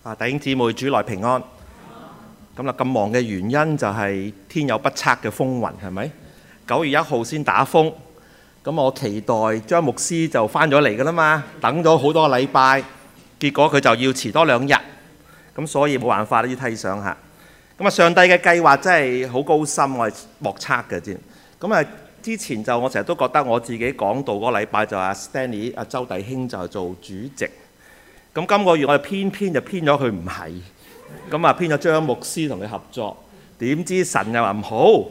弟兄姊妹，主內平安。咁忙嘅原因就係天有不測嘅風雲，係咪？9月1號先打風，咁我期待張牧師就翻咗嚟㗎啦嘛，等咗好多個禮拜，結果佢就要遲多2日，咁所以冇辦法，要替上下。上帝嘅計劃真係好高深，我係莫測嘅啫。之前我成日都覺得我自己講道嗰個禮拜就阿 Stanley 阿周弟兄就做主席。今個月我哋偏咗佢唔係，編咗張牧師同佢合作，點知神又話唔好，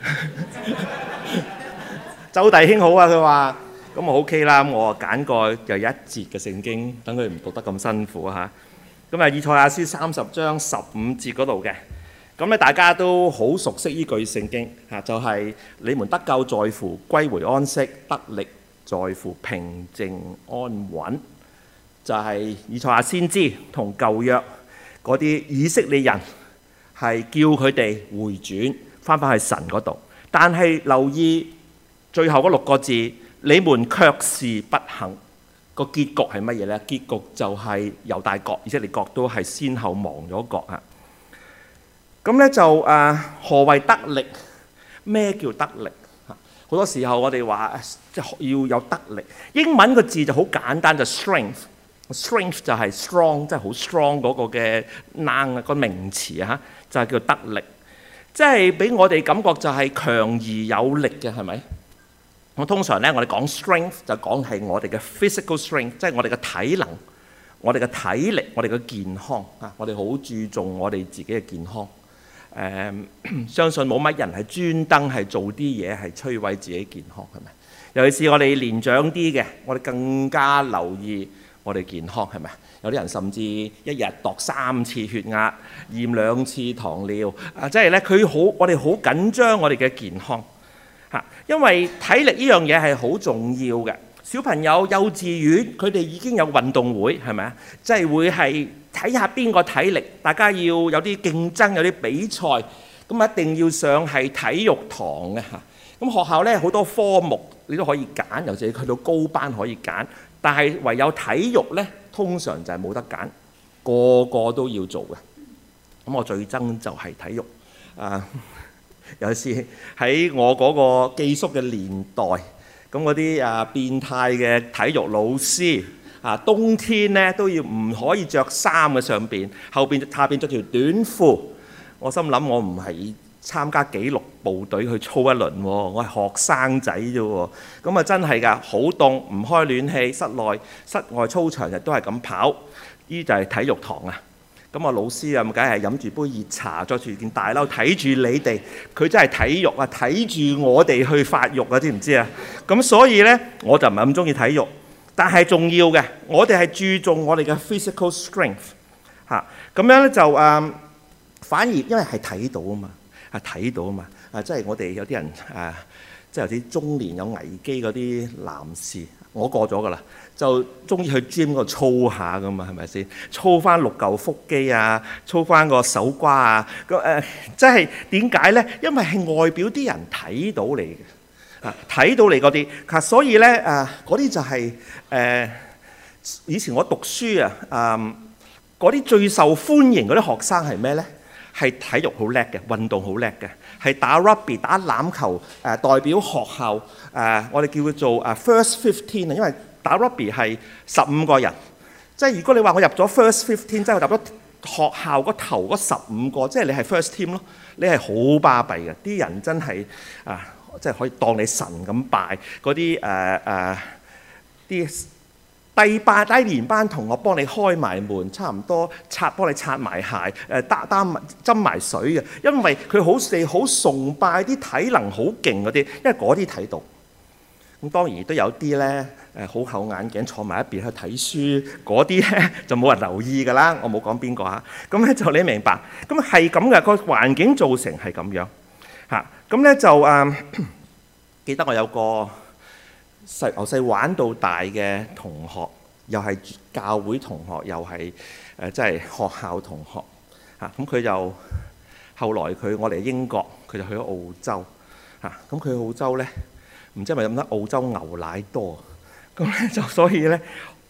周弟兄好啊，佢話咁我 OK 啦，我揀個又一節嘅聖經，等佢唔讀得咁辛苦嚇。以賽亞書30章15節嗰度嘅，大家都好熟悉呢句聖經嚇，就係你們得救在乎歸回安息，得力在乎平靜安穩。就係以賽亞先知同舊約嗰啲以色列人係叫佢哋回轉翻去神嗰度，但係留意最後嗰6個字，你們卻是不肯。個結局係乜嘢呢？結局就係猶大國、以色列國都係先後亡咗國啊！何謂得力？咩叫得力？好多時候我哋話要有得力，英文個字就好簡單，就 strength。strength 就係 strong， 即係好 strong 嗰個嘅 noun 個名詞啊，就係叫得力，即係俾我哋感覺就係強而有力嘅，係咪？咁通常咧，我哋講 strength 就講係我哋嘅 physical strength， 即係我哋嘅體能、我哋嘅體力、我哋嘅健康啊，我哋好注重我哋自己嘅健康。相信冇乜人係專登係做啲嘢係摧毀自己健康，係咪？尤其是我哋年長啲嘅，我哋更加留意我哋健康，係咪？有啲人甚至一日度3次血壓，驗2次糖尿啊，即係咧我哋好緊張我哋嘅健康嚇，因為體力呢樣嘢係好重要嘅。小朋友幼稚園佢哋已經有運動會，係咪啊？即係會係睇下邊個體力，大家要有啲競爭，有啲比賽，咁一定要上係體育堂嘅嚇。咁學校咧好多科目你都可以揀，尤其是去到高班可以揀。但係唯有體育呢，通常就係冇得揀，個個都要做嘅。咁我最憎就係體育尤其是喺我嗰個寄宿嘅年代，咁嗰啲變態嘅體育老師冬天呢都要唔可以着衫嘅上邊，下邊着條短褲。我心諗我唔係參加紀律部隊去操一輪喎，我係學生仔啫喎，咁真係㗎，好凍，唔開暖氣，室外操場日都係咁跑，呢就係體育堂啊。咁老師梗係飲住杯熱茶，着住件大褸睇住你哋，佢真係體育啊，睇住我哋去發育啊，知唔知啊？咁所以呢，我就唔係咁中意體育，但係重要嘅，我哋係注重我哋嘅 physical strength 嚇，咁樣呢就反而因為係睇到啊嘛。睇到啊嘛，即係我哋有啲人即係有啲中年有危機嗰啲男士，我過咗噶啦，就中意去 gym 嗰度操下噶嘛，係咪先？操翻6嚿腹肌啊，操翻個手瓜啊，即係點解呢？因為係外表啲人睇到你嘅，睇到你嗰啲，所以呢嗰啲就係以前我讀書嗰啲最受歡迎嗰啲學生係咩呢？係體育好叻嘅，運動好叻嘅，係打 rugby 打欖球代表學校我哋叫佢做first 15啊，因為打 rugby 係15個人，即係如果你話我入咗 first 15，即係入咗學校嗰頭嗰15個，即係你係 first team 咯，你係好巴閉嘅，啲人真係即係可以當你神咁拜嗰啲啲。低年班同學幫你開埋門，差唔多幫你擦埋鞋，斟埋水嘅，因為佢好崇拜啲體能好勁嗰啲，因為嗰啲睇到。咁當然都有啲咧好厚眼鏡坐埋一邊去睇書，嗰啲咧就冇人留意㗎啦。我冇講邊個嚇，咁咧就你明白，咁係咁嘅，個環境造成係咁樣嚇。咁咧就記得我有個由細玩到大嘅同學，又係教會同學，又係即係學校同學嚇。咁佢就後來我嚟英國，佢就去咗澳洲嚇。咁佢澳洲咧，唔知係咪飲得澳洲牛奶多，咁咧就所以咧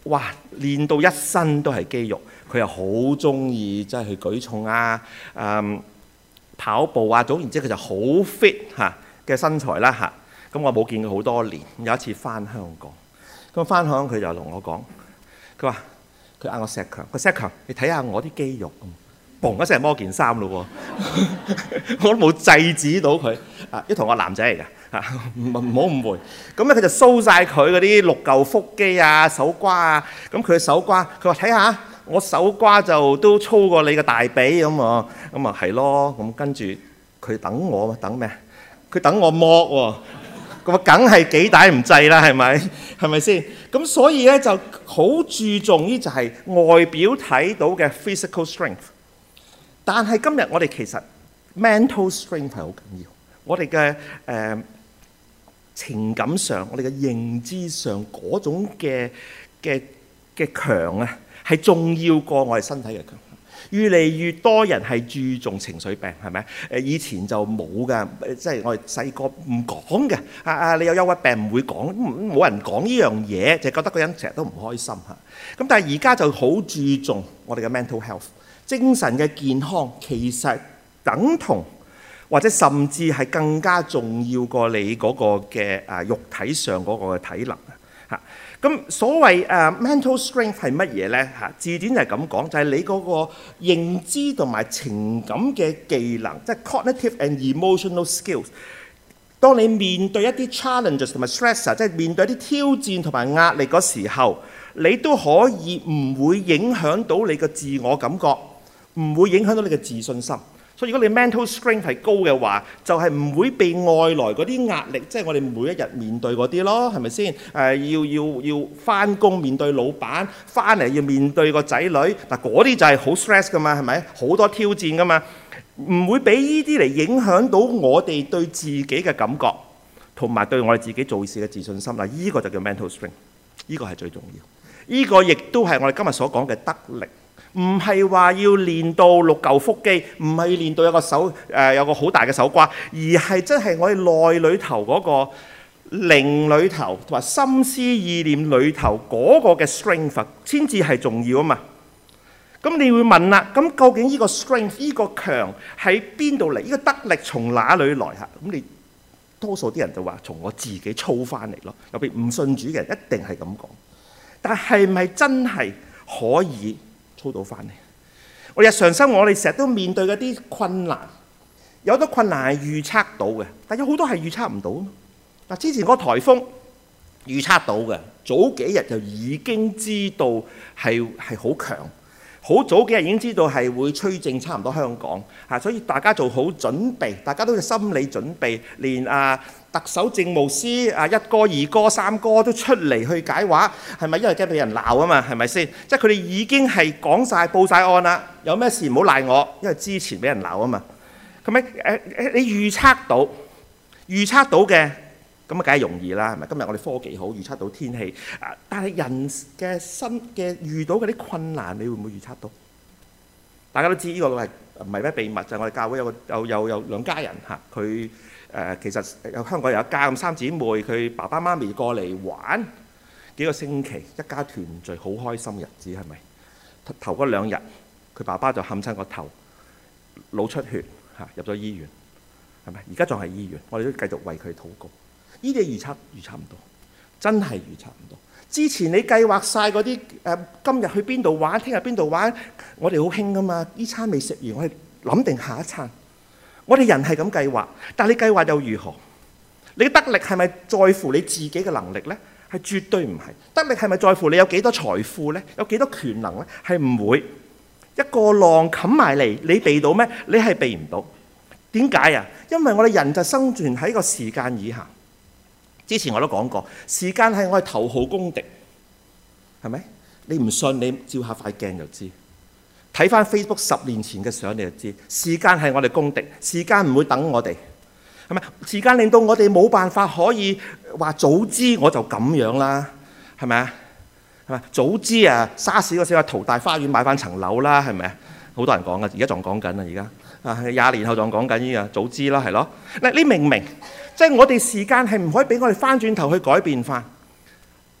哇練到一身都係肌肉，佢又好中意即係去舉重啊、跑步啊，總言之佢就好 fit 嘅身材啦嚇。咁我冇見佢好多年，有一次翻香港，咁翻香港佢就同我講，佢話佢嗌我石強，佢石強你睇下我啲肌肉咁。嘣一聲摸件衫咯喎，我都冇制止到佢。一同我男仔嚟嘅，唔好誤會。咁咧佢就 show 曬佢嗰啲6嚿腹肌啊、手瓜啊。咁佢嘅手瓜，佢話睇下我手瓜就都粗過你嘅大髀咁啊。咁啊係咯。咁跟住佢等我等咩？佢等我摸喎。咁啊梗係幾大唔制啦，係咪？係咪先？咁所以咧就好注重於就係外表睇到嘅 physical strength。但係今日我哋其實 mental strength 係好緊要，我哋嘅情感上、我哋嘅認知上嗰種嘅強啊，係重要過我哋身體嘅強。越嚟越多人係注重情緒病，係咪？以前就冇㗎，即係我哋細個唔講嘅。你有憂鬱病唔會講，冇人講呢樣嘢，就覺得個人成日都唔開心嚇。咁但係而家就好注重我哋嘅 mental health。精神嘅健康其實等同或者甚至係更加重要過你嗰個嘅肉體上嗰個嘅體能嚇。咁所謂mental strength 係乜嘢呢？字典就係咁講，就係你嗰個認知同埋情感嘅技能，即係 cognitive and emotional skills。當你面對一啲 challenges 同埋 stress， 即係面對一啲挑戰同埋壓力嗰時候，你都可以唔會影響到你嘅自我感覺。唔會影響到你嘅自信心，所以如果你 mental strength 係高嘅話，就係唔會被外來嗰啲壓力，即係我哋每一日面對嗰啲咯，係咪先？要翻工面對老闆，翻嚟要面對個仔女，嗱嗰啲就係好 stress 噶嘛，係咪？好多挑戰噶嘛，唔會俾呢啲嚟影響到我哋對自己嘅感覺，同埋對我哋自己做事嘅自信心。嗱，呢個就叫 mental strength， 呢個係最重要。呢個亦都係我哋今日所講嘅得力。唔係話要練到6嚿腹肌，唔係練到有個手有個好大嘅手瓜，而係真係我哋內裏頭嗰個靈裏頭同埋心思意念裏頭嗰個嘅 strength 先至係重要啊嘛。咁你會問啦，咁究竟呢個 strength 呢個強喺邊度嚟？呢個得力從哪裏來嚇？咁你多數啲人就話從我自己操翻嚟咯。尤其唔信主嘅人一定係咁講。但係咪真係可以操到翻嚟？我日常生活我哋成日都面對嗰啲困難，有好多困難係預測到嘅，但有好多係預測唔到。嗱，之前嗰個颱風預測到嘅，早幾日就已經知道係好強，好早幾日已經知道係會吹正差唔多香港嚇，所以大家做好準備，大家都有心理準備，連特首政務司1哥、2哥、3哥都出嚟去解話，係咪因為驚俾人鬧啊嘛？係咪先？即係佢哋已經係講晒報晒案啦，有咩事唔好賴我，因為之前俾人鬧啊嘛。係咪？你預測到嘅咁啊，梗係容易啦，係咪？今日我哋科技好，預測到天氣但係人嘅身嘅遇到嗰啲困難，你會唔會預測到？大家都知呢個係唔係咩秘密？就係我哋教會有兩家人嚇，佢其實香港有一家咁三姊妹，佢爸爸媽咪過嚟玩幾個星期，一家團聚，好開心日子，係咪？頭嗰2日，佢爸爸就冚親個頭，腦出血嚇，入咗醫院，係咪？而家仲係醫院，我哋都繼續為佢禱告。呢啲預測唔到，真係預測唔到。之前你計劃晒嗰啲今日去邊度玩，聽日邊度玩，我哋好興噶嘛。呢餐未食完，我哋諗定下一餐。我哋人係咁計劃，但係你計劃又如何？你嘅得力係咪在乎你自己嘅能力呢？係絕對唔係。得力係咪在乎你有幾多財富呢？有幾多權能呢？係唔會。一個浪冚埋嚟，你避到咩？你係避唔到。點解啊？因為我哋人就生存喺個時間以下。之前我都講過，時間係我哋頭號公敵，係咪？你唔信，你照下塊鏡就知。睇翻 Facebook 10年前嘅相，你就知。時間係我哋公敵，時間唔會等我哋，係咪？時間令到我哋冇辦法可以話早知我就咁樣啦，係咪啊？係咪？早知沙士嗰時話淘大花園買翻層樓啦，係咪啊？好多人講噶，而家仲講緊啊，而家20年後仲講緊呢個早知啦，係咯。你明唔明？即係我哋時間係唔可以俾我哋翻轉頭去改變翻。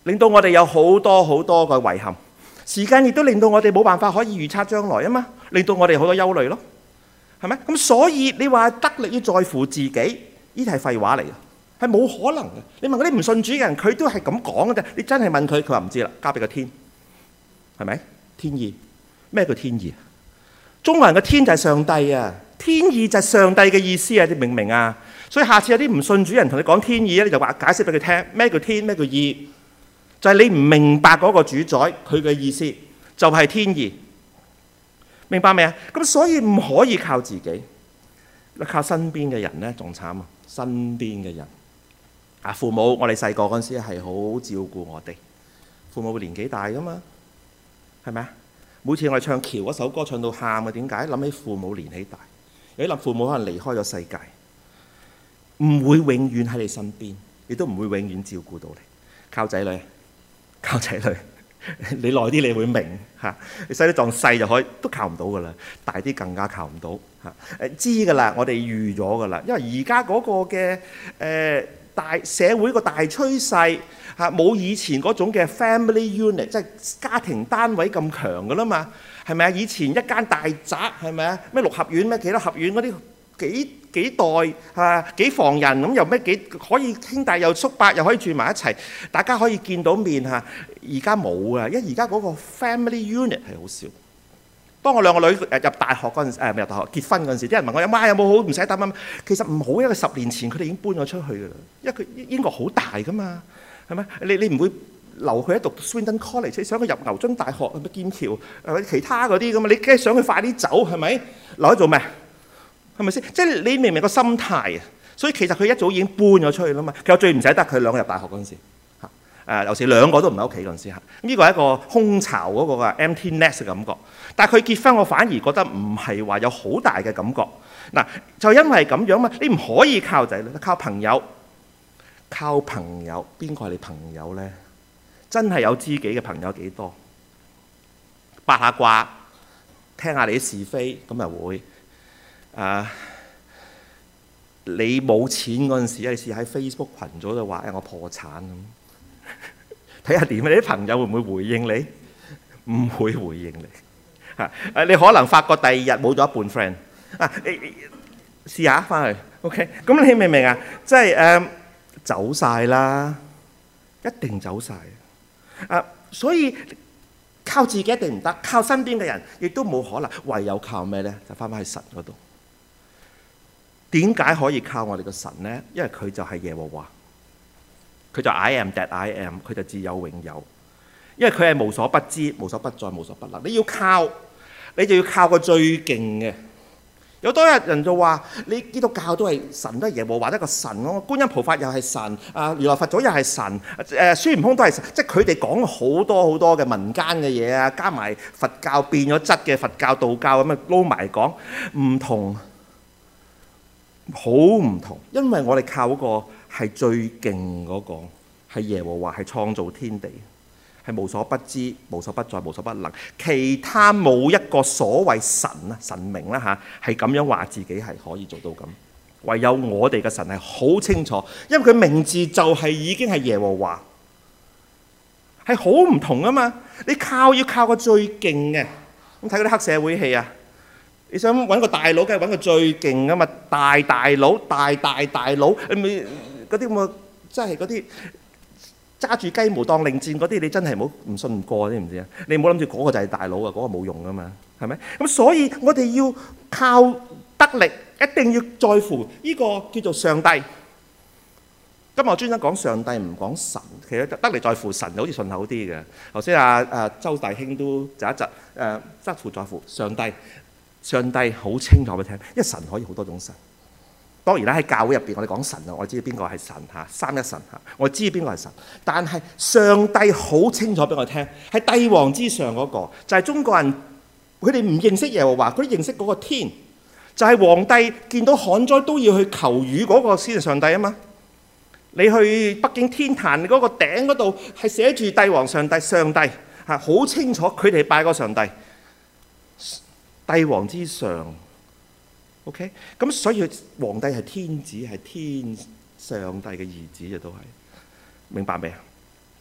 令到我哋有好多好多嘅遺憾。時間亦都令到我哋冇辦法可以預測將來啊嘛，令到我哋好多憂慮咯，係咪？咁所以你話得力於在乎自己，呢啲係廢話嚟嘅，係冇可能嘅。你問嗰啲唔信主嘅人，佢都係咁講嘅啫。你真係問佢，佢話唔知啦，交俾個天，係咪？天意，咩叫天意？中國人嘅天就係上帝啊，天意就係上帝嘅意思啊，你明唔明啊？所以下次有啲唔信主人同你講天意咧，你就話解釋俾佢聽，咩叫天，咩叫意，就係你唔明白嗰個主宰佢嘅意思，就係天意，明白未啊？咁所以唔可以靠自己，靠身邊嘅人咧仲慘啊！身邊嘅人啊，父母，我哋細個嗰陣時係好照顧我哋，父母會年紀大噶嘛，係咪啊？每次我哋唱橋嗰首歌唱到喊啊，點解？諗起父母年紀大，有啲諗父母可能離開咗世界，唔會永遠喺你身邊，亦都唔會永遠照顧到你。靠仔女，靠仔女，你耐啲你會明嚇。你細啲撞細就可以，都靠唔到噶啦。大啲更加靠唔到嚇。知噶啦，我哋預咗噶啦。因為而家嗰個嘅大社會個大趨勢嚇，冇以前嗰種嘅 family unit， 即係家庭單位咁強噶啦嘛。係咪啊？以前一間大宅係咪啊？咩六合院咩幾多合院嗰啲幾代嚇幾房人咁，又咩幾可以兄弟又叔伯又可以住埋一齊，大家可以見到面嚇。而家冇啊，因為而家嗰個 family unit 係好少。當我兩個女入大學嗰陣時，唔係入大學結婚嗰陣時，啲人問我有冇好唔使擔心。其實唔好，因為10年前佢哋已經搬咗出去㗎啦。因為佢英國好大㗎嘛，係咪？你唔會留佢喺讀 Swindon College，你想佢入牛津大學係咪劍橋或者其他嗰啲咁嘛？你梗係想佢快啲走係咪？留喺做咩？係咪先？即係你明唔明個心態啊？所以其實佢一早已經搬咗出去啦嘛。其實最唔捨得佢兩個入大學嗰陣時嚇，有時兩個都唔喺屋企嗰陣時嚇。呢個係一個空巢嗰個嘅 empty nest 嘅感覺。但係佢結婚，我反而覺得唔係話有好大嘅感覺。嗱，就因為咁樣嘛，你唔可以靠仔女，靠朋友。靠朋友，邊個係你朋友咧？真係有知己嘅朋友幾多？八下卦，聽下你啲是非，咁又會。你冇錢嗰陣時，你試喺 Facebook 群組度話我破產咁，睇下點啊？你啲朋友會唔會回應你？唔會回應你。你可能發覺第二日冇咗一半 friend。試下翻去 ，OK？ 咁你明唔明啊？即係走晒啦，一定走晒。所以靠自己一定唔得，靠身邊嘅人亦都冇可能，唯有靠咩咧？就翻返去神嗰度。點解可以靠我哋嘅神咧？因為佢就係耶和華，佢就 I am that I am， 佢就自有永有。因為佢係無所不知、無所不在、無所不能。你要靠，你就要靠個最勁嘅。有多人就話：你基督教都係神，都係耶和華一個神咯。觀音菩薩又係神，如來佛祖又係神，孫悟空都係神。即係佢哋講好多好多嘅民間嘅嘢啊，加埋佛教變咗質嘅佛教、道教咁啊，撈埋講唔同，好唔同。因為我哋靠嗰個係最勁嗰個，係耶和華，係創造天地。係無所不知、無所不在、無所不能，其他冇一個所謂神啊、神明啦嚇，係咁樣話自己係可以做到咁。唯有我哋嘅神係好清楚，因為佢名字就係已經係耶和華，係好唔同啊嘛。你要靠個最勁嘅，咁睇嗰啲黑社會戲啊，你想揾個大佬，梗係揾個最勁啊嘛，大佬、大佬，你咪嗰啲咁嘅，即係嗰啲。揸住雞毛當令箭嗰啲，你真係唔信唔過，知唔知啊？你唔好諗住嗰個就係大佬啊，嗰個冇用噶嘛，係咪？咁所以我哋要靠得力，一定要在乎呢個叫做上帝。今日我專登講上帝，唔講神。其實得力在乎神，好似順口啲嘅。頭先周大兄都窒一窒，得乎在乎上帝。上帝好清楚俾你聽，因為神可以好多種神。當然啦，喺教會入邊，我哋講神啊，我知邊個係神嚇，三一神嚇，我知邊個係神。但係上帝好清楚俾我聽，係帝王之上嗰個，就係中國人佢哋唔認識耶和華，佢哋認識嗰個天，就係皇帝見到旱災都要去求雨嗰個先係上帝啊嘛。你去北京天壇嗰個頂嗰度係寫住帝王上帝，上帝嚇好清楚，佢哋拜個上帝，帝王之上。OK， 咁所以皇帝係天子，係天上帝嘅兒子，就都係明白未啊？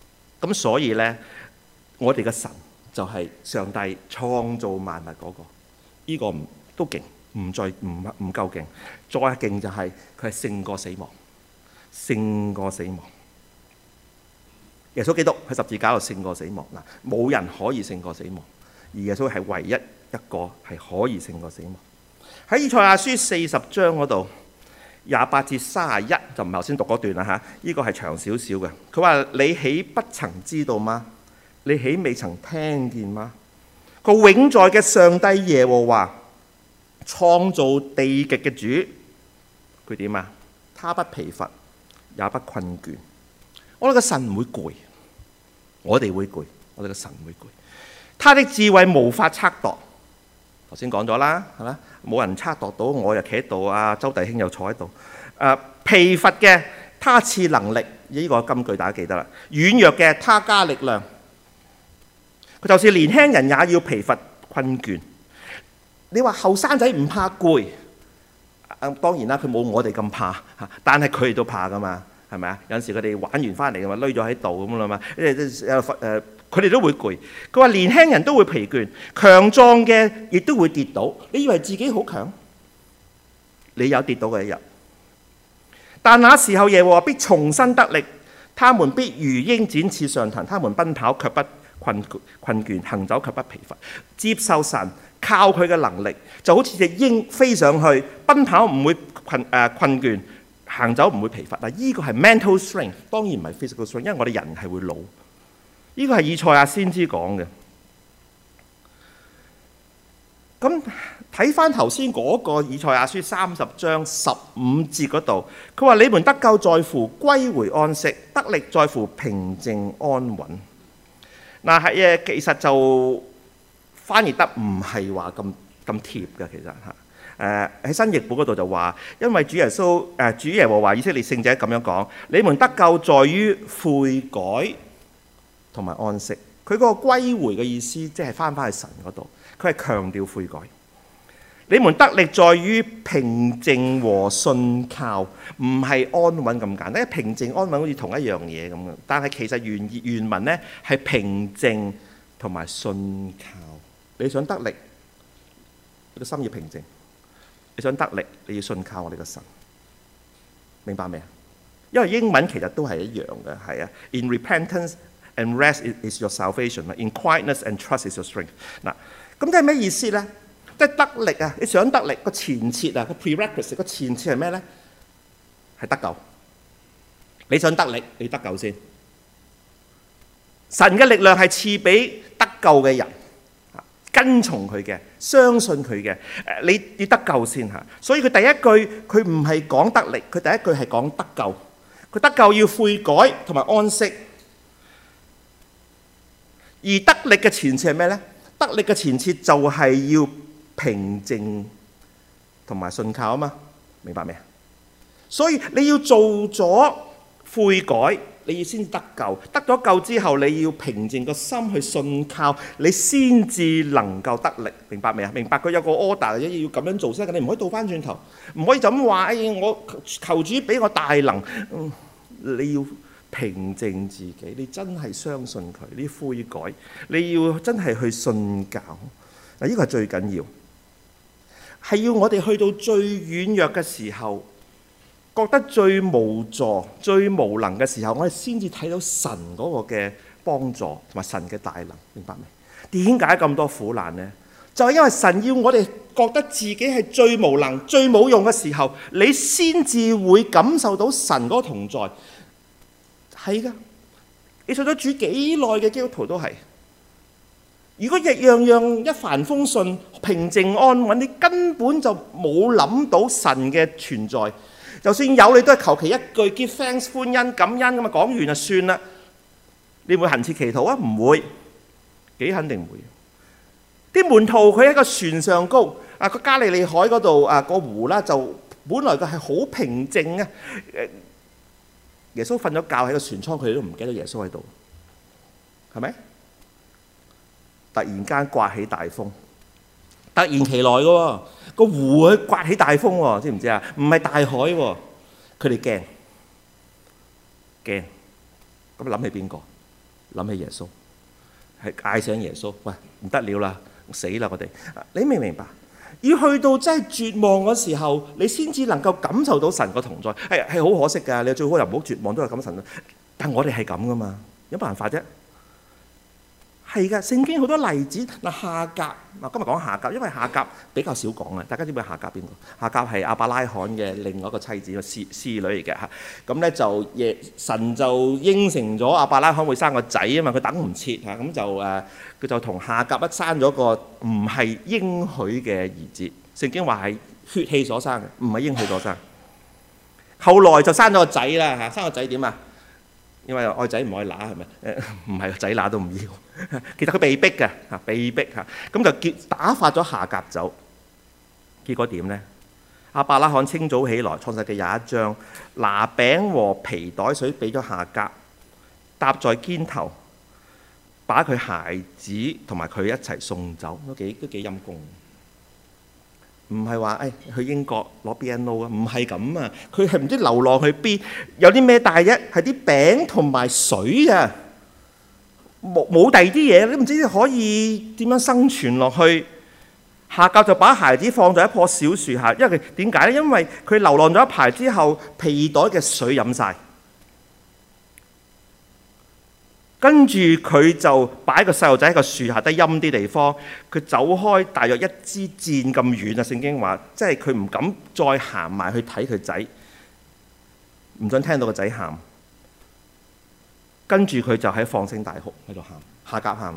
咁所以呢，我哋嘅神就係上帝創造萬物嗰個，呢個都勁，唔夠勁，再勁就係佢係勝過死亡，勝過死亡。耶穌基督喺十字架度勝過死亡嗱，冇人可以勝過死亡，而耶穌係唯一一個係可以勝過死亡。喺以賽亞書40章嗰度28至31就唔係頭先讀嗰段啦嚇，呢個係長少少嘅。佢話：你豈不曾知道嗎？你豈未曾聽見嗎？個永在嘅上帝耶和華，創造地極嘅主，佢點啊？他不疲乏，也不困倦。我哋嘅神唔會攰，我哋會攰，我哋嘅神唔會攰。他的智慧無法測度，頭先講咗啦，係嘛？冇人測度到，我又企喺度，啊周弟兄又坐喺度。疲乏嘅他賜能力，呢個金句大家記得啦。軟弱嘅他加力量。佢就是年輕人也要疲乏困倦。你話後生仔唔怕攰，當然啦，佢冇我哋咁怕，但係佢哋都怕噶嘛。係咪啊？有陣時佢哋玩完翻嚟嘅嘛，匿咗喺度咁啦嘛。佢哋都會攰。佢話年輕人都會疲倦，強壯嘅亦都會跌倒。你以為自己好強？你有跌倒嘅一日。但那時候耶和華必重新得力，他們必如鷹展翅上騰，他們奔跑卻不困倦，行走卻不疲乏。接受神，靠佢嘅能力，就好似隻鷹飛上去，奔跑唔會困倦。行走唔會疲乏。嗱，呢個係 mental strength， 當然唔係 physical strength，因為我哋人係會老。呢個係以賽亞先知講嘅。咁睇翻頭先嗰個以賽亞書30章15節嗰度，佢話：你們得救在乎歸回安息，得力在乎平靜安穩。嗱係其實就翻譯得唔係話咁貼嘅，其實嚇。喺新譯本嗰度就話，因為主耶和華以色列聖者咁樣講：你們得救在於悔改同埋安息。佢嗰個歸回嘅意思，即係翻去神嗰度，佢係強調悔改。你們得力在於平靜和信靠，唔係安穩咁簡單。因為平靜安穩好似同一樣嘢咁嘅，但係其實原文呢係平靜同埋信靠。你想得力，你個心要平靜。你想得力，你要信靠我哋嘅神，明白未啊？因為英文其實都係一樣嘅，係啊。In repentance and rest is your salvation. In quietness and trust is your strength. 嗱，咁即係咩意思咧？即係得力啊！你想得力個前設啊，個 prerequisite 個前設係咩咧？係得救。你想得力，你得救先。神嘅力量係賜俾得救嘅人。跟從佢嘅，相信佢嘅，你要得救先嚇。所以佢第一句佢唔係講得力，佢第一句係講得救。佢得救要悔改同埋安息。而得力嘅前設係咩呢？得力嘅前設就係要平靜同埋信靠啊嘛，明白未啊？所以你要做咗悔改，你要先得救，得咗救之後，你要平靜個心去信靠，你先至能夠得力，明白未啊？明白佢有個 order 嘅，要咁樣做先，你唔可以倒翻轉頭，唔可以就咁話，我求主俾我大能，你要平靜自己，你真係相信佢，你悔改，你要真係去信教，嗱，呢個係最緊要，係要我哋去到最軟弱嘅時候，覺得最無助、最無能嘅時候，我哋先至睇到神嗰個嘅幫助同埋神嘅大能，明白未？點解咁多苦難呢？就係因為神要我哋覺得自己係最無能、最冇用嘅時候，你先至會感受到神嗰個同在。係噶，你信咗主幾耐嘅基督徒都係。如果樣樣一帆風順、平靜安穩，你根本就冇諗到神嘅存在。就算有，你都係求其一句 give thanks 歡欣感恩咁啊，講完就算啦。你會恆切祈禱啊？唔會，幾肯定唔會。啲門徒佢喺個船上高啊，個加利利海嗰度啊，個湖啦，就本來佢係好平靜啊。耶穌瞓咗覺喺個船艙，佢哋都唔記得耶穌喺度，係咪？突然間颳起大風，突然其來嘅喎，個湖佢颳起大風喎，知唔知啊？唔係大海喎，佢哋驚，咁諗起邊個？ 諗起耶穌，係嗌醒耶穌，喂，唔得了啦，死啦我哋！你明唔明白？要去到真係絕望嘅時候，你先至能夠感受到神個同在，係好可惜㗎。你最好又唔好絕望，都係咁神。但我哋係咁噶嘛，有乜辦法啫？係㗎，聖經好多例子。夏甲今日講夏甲，因為夏甲比較少講啊。大家知唔知夏甲邊個？夏甲係亞伯拉罕嘅另外一個妻子，個侍女嚟嘅嚇。咁咧就神就應承咗亞伯拉罕會生個仔啊嘛，佢等唔切嚇，咁就佢就同夏甲生咗個唔係應許嘅兒子。聖經話係血氣所生嘅，唔係應許所生。後來就生咗個仔啦嚇，生個仔點啊？因為愛仔唔愛乸係咪？唔係仔乸都唔要。其實佢被逼嘅嚇，被逼嚇，咁就打發咗夏甲走。結果點呢？亞伯拉罕清早起來，創世記21章，拿餅和皮袋水俾咗夏甲，搭在肩頭，把佢孩子同埋佢一齊送走，都幾陰功。唔係話去英國攞 BNO 啊，唔係咁啊！佢係唔知流浪去邊，有啲咩帶啫？係啲餅同埋水啊，冇第二啲嘢，你唔知可以點樣生存落去。夏甲就把孩子放在一棵小樹下，因為點解咧？因為佢流浪咗一排之後，皮袋嘅水飲晒。跟住佢就擺個細路仔喺個樹下低陰啲地方，佢走開大約一支箭咁遠啊！聖經話，即係佢唔敢再行埋去睇佢仔，唔想聽到個仔喊。跟住佢就喺放聲大哭喺度喊，夏甲喊，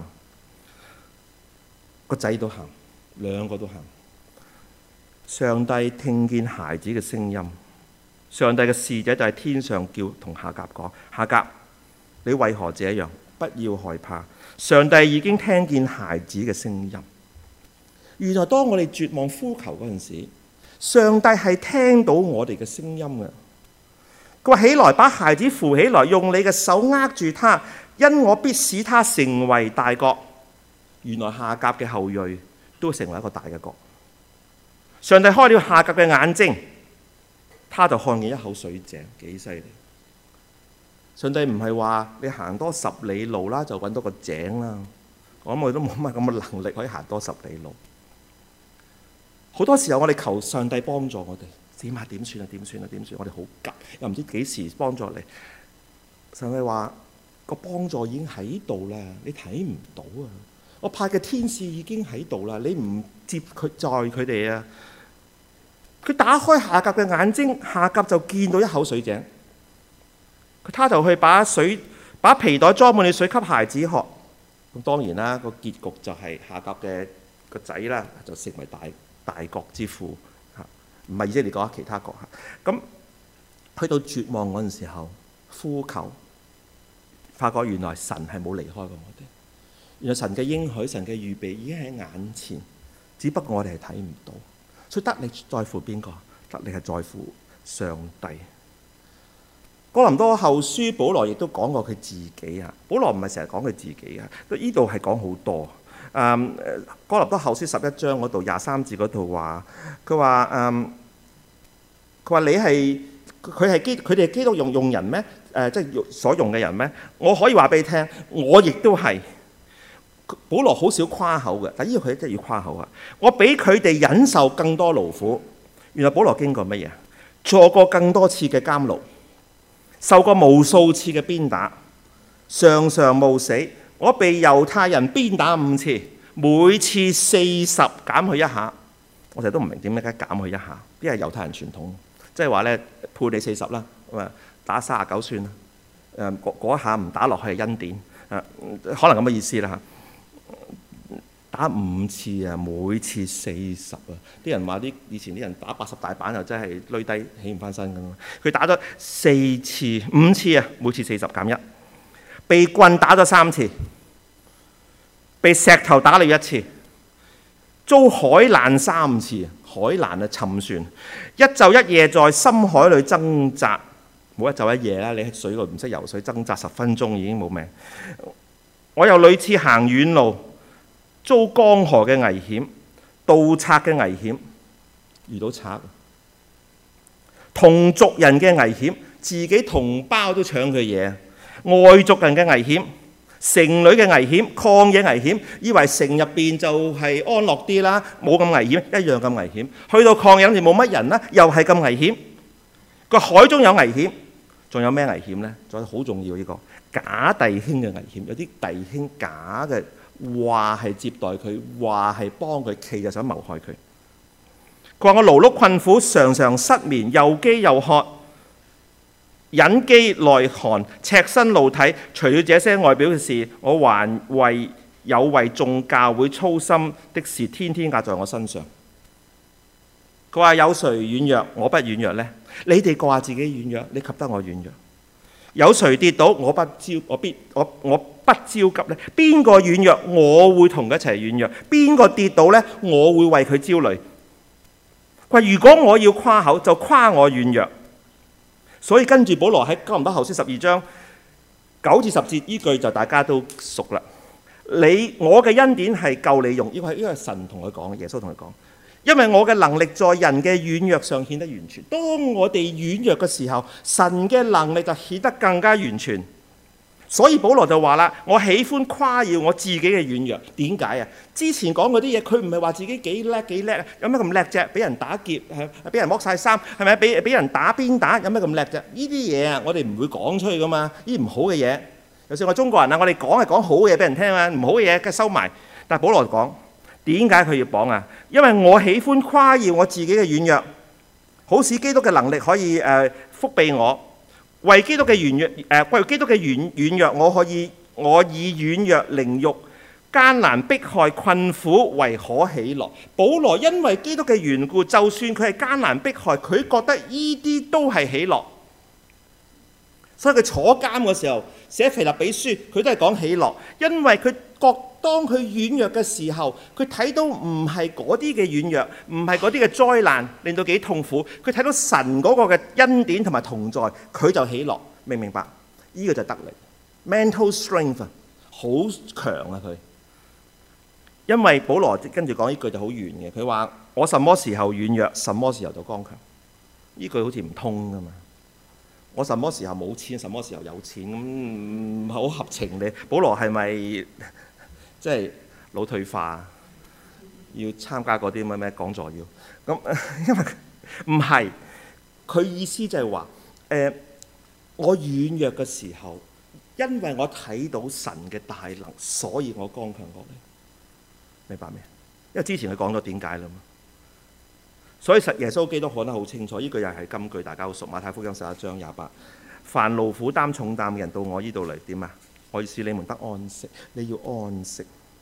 個仔都喊，兩個都喊。上帝聽見孩子嘅聲音，上帝嘅使者就喺天上叫同夏甲講：夏甲，你為何這樣？不要害怕，上帝已經聽見孩子嘅聲音。原來當我哋絕望呼求嗰陣時，上帝係聽到我哋嘅聲音嘅。佢話：起來，把孩子扶起來，用你嘅手握住他，因我必使他成為大國。原來夏甲嘅後裔都成為一個大嘅國。上帝開了夏甲嘅眼睛，他就看見一口水井，幾犀利！上帝唔係話你行多10里路啦，就揾到個井啦。我諗我都冇乜咁嘅能力可以行多10里路。好多時候我哋求上帝幫助我哋，點算啊？點算啊？點算？我哋好急，又唔知幾時幫助你。上帝話個幫助已經喺度啦，你睇唔到啊！我派嘅天使已經喺度啦，你唔接佢載佢哋啊！佢打開夏甲嘅眼睛，夏甲就見到一口水井。他就去把皮袋裝滿了水給孩子喝。咁當然啦，個結局就係夏甲嘅個仔啦，就成為大國之父嚇，唔係以色列國，其他國嚇。咁去到絕望嗰陣時候，呼求，發覺原來神係冇離開過我哋。原來神嘅應許、神嘅預備已經喺眼前，只不過我哋係睇唔到。所以得力在乎邊個？得力係在乎上帝。哥林多後書保羅亦都講過佢自己啊。保羅唔係成日講佢自己啊，呢度係講好多。哥林多後書11章嗰度23節嗰度話，佢話你係佢哋係基督用人咩？即係所用嘅人咩？我可以話俾你聽，我亦都係。保羅好少誇口嘅，但呢個佢真係要誇口啊！我比佢哋忍受更多勞苦。原來保羅經過乜嘢？坐過更多次嘅監牢，受過無數次嘅鞭打，常常冒死。我被猶太人鞭打5次，每次40減去一下。我成日都唔明點解減去一下，因為猶太人傳統，即係話咧判你40啦，咁啊打39算啦。嗰一下唔打落去係恩典，可能咁嘅意思啦嚇。打5次啊，每次40啊！啲人話以前啲人打80大板又真係累低起唔翻身咁。佢打咗5次啊，每次40減1。被棍打咗3次，被石頭打了1次，遭海難3次。海難啊，沉船，一晝一夜在深海裏掙扎，冇一晝一夜啦！你喺水度唔識游水，掙扎10分鐘已經冇命。我又屢次行遠路，遭江河嘅危險、盜賊嘅危險，遇到賊，同族人嘅危險，自己同胞都搶佢嘢，外族人嘅危險， 城裏嘅危險、曠野危險，以為城入邊就係安樂啲啦，冇咁危險，一樣咁危險。去到曠野就冇乜人啦，又係咁危險。個海中有危險，仲有咩危險呢？仲有好重要呢個假弟兄嘅危險，有啲弟兄假嘅話係接待佢，話係幫佢，其實想謀害佢。佢話我勞碌困苦，常常失眠，又飢又渴，忍飢耐寒，赤身露體。除了這些外表嘅事，我還為眾教會操心的事，天天壓在我身上。佢話有誰軟弱，我不軟弱呢？你哋過下自己軟弱，你及得我軟弱。有誰跌倒，我不焦急呢？邊個軟弱，我會同佢一齊軟弱；邊個跌倒呢，我會為佢焦慮。佢話如果我要誇口，就誇我軟弱。所以跟住保羅喺哥林多後書12章9至10節呢句就大家都熟啦。我嘅恩典係夠你用，呢個係神同佢講，耶穌同佢講。因為我嘅能力在人嘅軟弱上顯得完全。當我哋軟弱嘅時候，神嘅能力就顯得更加完全。所以保羅就話啦，我喜歡誇耀我自己嘅軟弱。點解啊？之前講嗰啲嘢，佢唔係話自己幾叻啊？有咩咁叻啫？俾人打劫，俾人剝晒衫，係咪？俾人打鞭打，有咩咁叻啫？呢啲嘢啊，我哋唔會講出去噶嘛。呢啲唔好嘅嘢，就算我中國人啊，我哋講係講好嘅嘢俾人聽啊，唔好嘅嘢梗係收埋。但係保羅講，點解佢要講啊？因為我喜歡誇耀我自己嘅軟弱，好使基督嘅能力可以覆庇我。為基督嘅軟弱，我以軟弱、凌辱、艱難、迫害、困苦為可喜樂。保羅因為基督嘅緣故，就算佢係艱難迫害，佢覺得呢啲都係喜樂。所以佢坐監嘅時候寫腓立比書，佢都係講喜樂，因為佢當佢軟弱嘅時候，佢睇到唔係嗰啲嘅軟弱，唔係嗰啲嘅災難令到幾痛苦，佢睇到神嗰個嘅恩典同埋同在，佢就喜樂。明唔明白？呢個就係得力 ，mental strength 好強啊佢。因為保羅跟住講呢句就好圓嘅，佢話我什麼時候軟弱，什麼時候就剛強。呢句好似唔通噶嘛？我什麼時候冇錢，什麼時候有錢，咁唔好合情理。保羅係咪即係腦退化？要參加嗰啲咩講座要咁？因為唔係，佢意思就係話我軟弱嘅時候，因為我睇到神嘅大能，所以我剛強過你。明白未？因為之前佢講咗點解啦嘛。所以耶穌基督講得好清楚，呢句又係金句，大家好熟。馬太福音11章28，凡勞苦擔重擔嘅人到我呢度嚟，點啊？我要使你們得安息。你要安息，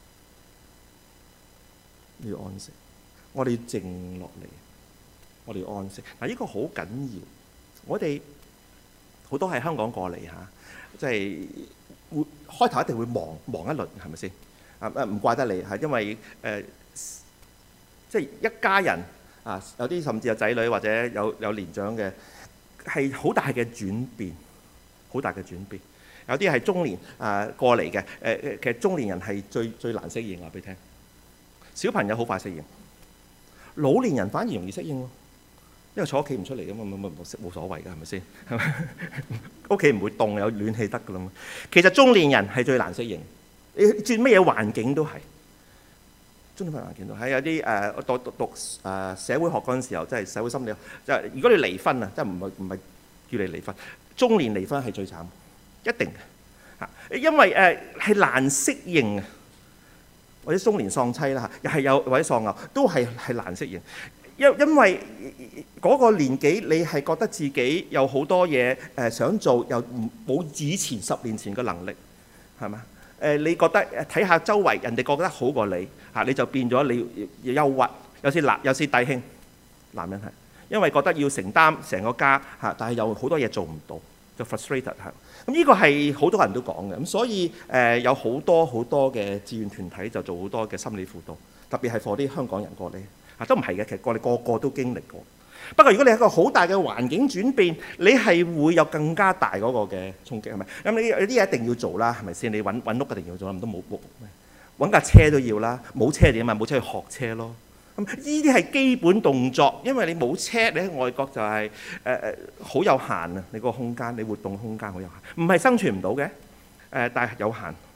你要安息。我哋要靜落嚟，我哋要安息。嗱，呢個好緊要。我哋好多喺香港過嚟嚇，即係會開頭一定會忙一輪，係咪先？唔怪得你係因為即係一家人。有啲甚至有仔女或者有年長嘅，係好大嘅轉變，好大嘅轉變。有啲係中年過嚟嘅，其實中年人係最難適應，話俾你聽。小朋友好快適應，老年人反而容易適應喎，因為坐屋企唔出嚟㗎嘛，冇所謂㗎，係咪先？係咪？屋企唔會凍，有暖氣得㗎啦嘛。其實中年人係最難適應，你轉乜嘢環境都係。中年環境度係有啲我讀社會學嗰陣時候，即係社會心理學，即係如果你離婚啊，即係唔係叫你離婚，中年離婚係最慘，一定嘅，因為係難適應啊，或者中年喪妻啦嚇，又係有或者喪偶，都係難適應，因為嗰個年紀你係覺得自己有好多嘢想做，又冇以前10年前嘅能力，係嘛？你覺得睇下周圍人哋覺得好過你嚇，你就變咗你憂鬱。有時弟兄男人係因為覺得要承擔成個家嚇，但係有好多嘢做唔到，就 frustrated 嚇。咁呢個係好多人都講嘅。咁所以有好多嘅志願團體就做好多嘅心理輔導，特別係 for 啲香港人過嚟嚇，都唔係嘅，其實我哋個個都經歷過。不過如果你係一個好大嘅環境轉變，你係會有更加大嗰個嘅衝擊，係咪？咁你有啲嘢一定要做啦，係咪先？你揾屋一定要做啦，唔都冇咩？揾架車都要啦，冇車點啊？冇車去學車咯。咁呢啲係基本動作，因為你冇車，你喺外國就係好有限啊！你個空間，你活動空間好有限，唔係生存唔到嘅，但係有限。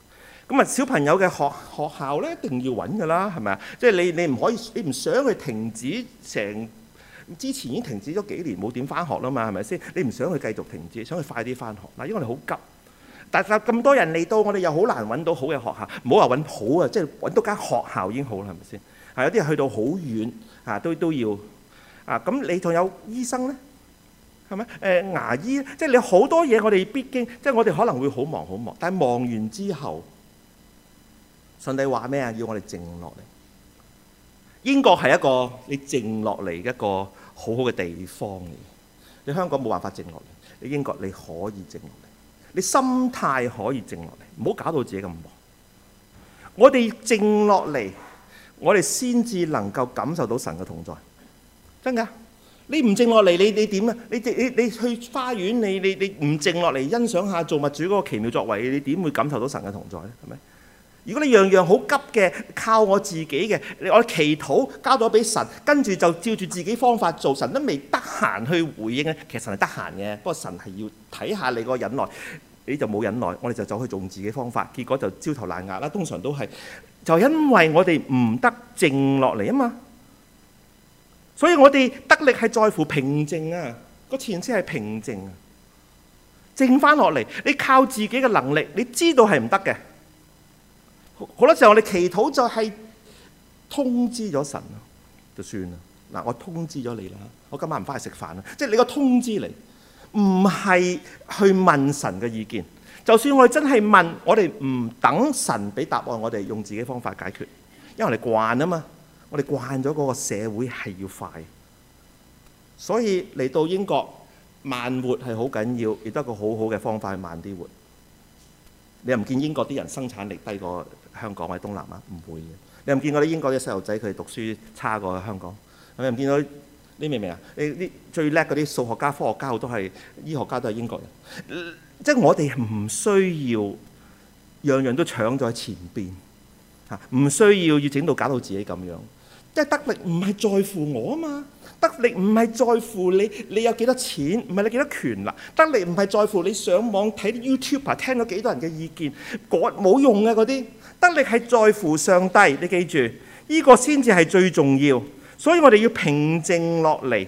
咁啊，小朋友嘅學校咧，一定要揾㗎啦，係咪啊？即係你唔可以，你唔想佢停止之前已經停止咗幾年冇點翻學啦嘛，係咪先？你唔想佢繼續停止，想佢快啲翻學嗱，因為我哋好急。但係咁多人嚟到，我哋又好難揾到好嘅學校，唔好話揾好啊，即係揾到間學校已經好啦，係咪先？係有啲去到好遠啊，都要啊。咁你仲有醫生咧，係咪？牙醫，即係你好多嘢，我哋必經，即係我哋可能會好忙好忙，但係忙完之後，上帝話咩啊？要我哋靜落嚟。英國係一個你靜落嚟一個好好嘅地方嚟。你香港冇辦法靜落嚟，你英國你可以靜落嚟，你心態可以靜落嚟，唔好搞到自己咁忙。我哋靜落嚟，我哋先至能夠感受到神嘅同在，真㗎。你唔靜落嚟，你點啊？你去花園，你唔靜落嚟欣賞下造物主嗰個奇妙作為，你點會感受到神嘅同在咧？係咪？如果你樣樣好急嘅，靠我自己嘅，我祈禱交咗俾神，跟住就照住自己方法做，神都未得閒去回應咧。其實神係得閒嘅，不過神係要睇下你個忍耐，你就冇忍耐，我哋就走去用自己方法，結果就焦頭爛額啦。通常都係就因為我哋唔得靜落嚟啊嘛。所以我哋得力係在乎平靜啊，個前提係平靜啊，靜翻落嚟。你靠自己嘅能力，你知道係唔得嘅。好多時候我哋祈禱就係通知咗神就算啦。嗱，我通知咗你啦，我今晚唔翻去食飯啦。即係你個通知嚟，唔係去問神嘅意見。就算我哋真係問，我哋唔等神俾答案，我哋用自己方法解決，因為我哋慣啊嘛。我哋慣咗嗰個社會係要快，所以嚟到英國慢活係好緊要，亦都係一個好好嘅方法去慢啲活。你又唔見英國啲人生產力低過香港或者東南亞？唔會嘅。你又唔見嗰啲英國啲細路仔佢哋讀書差過香港？你又唔見到？你明唔明啊？你啲最叻嗰啲數學家、科學家好多係醫學家都係英國人。即係我哋唔需要樣樣都搶咗喺前邊嚇，唔需要整到搞到自己咁樣。即係得力唔係在乎我啊嘛，得力唔係在乎你有幾多錢，唔係你幾多權啦。得力唔係在乎你上網睇啲 YouTuber 聽咗幾多人嘅意見，冇用嘅嗰啲。得力係在乎上帝，你記住，呢個先至係最重要。所以我哋要平靜落嚟。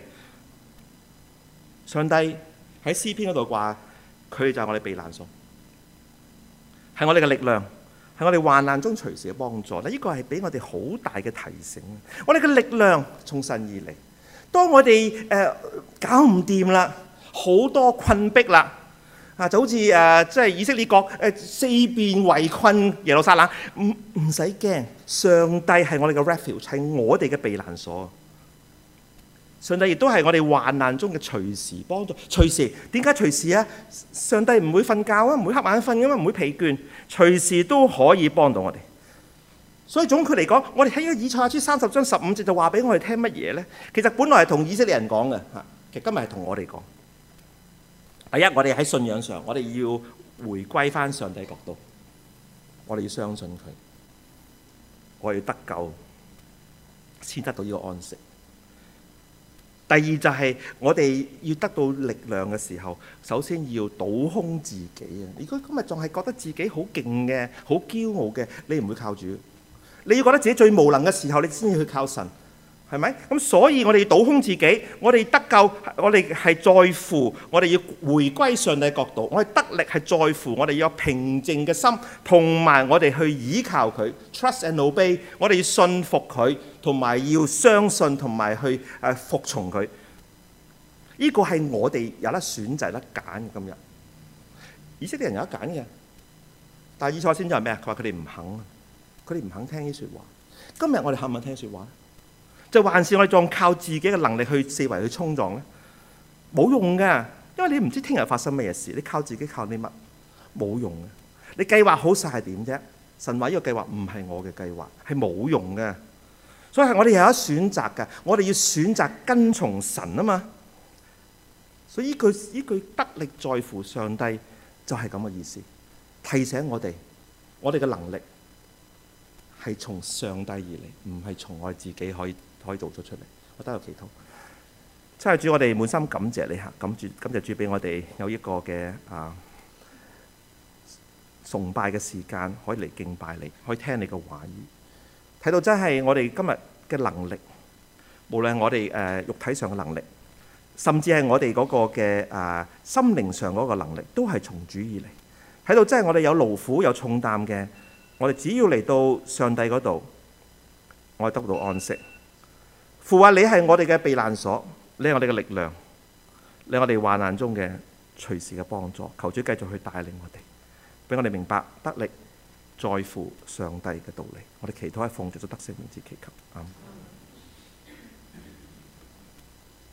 上帝喺詩篇嗰度話，佢就係我哋避難所，係我哋嘅力量。係我哋患難中隨時嘅幫助。呢個係俾我哋好大嘅提醒。我哋嘅力量從神而嚟。當我哋搞唔掂啦，好多困迫啦，就好似即係以色列國四邊圍困耶路撒冷，唔使驚，上帝係我哋嘅 refuge， 係我哋嘅避難所。上帝亦都係我哋患難中嘅隨時幫助。隨時，點解隨時啊？上帝唔會瞓覺啊，唔會瞌眼瞓噶嘛，唔會疲倦，隨時都可以幫到我哋。所以總括嚟講，我哋喺呢個以賽亞書30章15節就話俾我哋聽乜嘢咧？其實本來係同以色列人講嘅嚇，其實今日係同我哋講。第一，我哋喺信仰上，我哋要回歸翻上帝角度，我哋要相信佢，我哋要得救先得到呢個安息。第二就係我哋要得到力量嘅時候，首先要倒空自己啊！如果今日仲係覺得自己好勁嘅、好驕傲嘅，你唔會靠主。你要覺得自己最無能嘅時候，你先至去靠神，係咪？咁所以我哋要倒空自己，我哋得救，我哋係在乎，我哋要回歸上帝角度，我哋得力係在乎，我哋要有平靜嘅心，同埋我哋去依靠佢 ，trust and obey， 我哋要信服佢，同埋要相信，同埋去服從佢。呢個係我哋有得選擇、有得揀嘅。今日以色列人有得揀嘅，但係以賽亞先知係咩啊？佢話佢哋唔肯，佢哋唔肯聽呢説話。今日我哋肯唔肯聽説話？就還是我哋仲靠自己嘅能力去四圍去衝撞咧？冇用嘅，因為你唔知聽日發生咩事。你靠自己靠啲乜？冇用嘅。你計劃好晒係點啫？神話呢個計劃唔係我嘅計劃，係冇用嘅。所以係我哋有得選擇嘅，我哋要選擇跟從神啊嘛。所以呢句得力在乎上帝就係咁嘅意思，提醒我哋嘅能力係從上帝而嚟，唔係從我哋自己可以做出嚟。我都有祈禱，親愛主，我哋滿心感謝你嚇，感謝主俾我哋有一個嘅崇拜嘅時間，可以嚟敬拜你，可以聽你嘅話語，睇到真係我哋今日嘅能力，無論我哋肉體上嘅能力，甚至係我哋嗰個嘅心靈上嗰個能力，都係從主而嚟。睇到真係我哋有勞苦有重擔嘅，我哋只要嚟到上帝嗰度，我哋得到安息。父話你係我哋嘅避難所，你係我哋嘅力量，你係我哋患難中嘅隨時嘅幫助。求主繼續去帶領我哋，俾我哋明白得力在乎上帝嘅道理。我哋祈禱係奉主得勝名字祈求。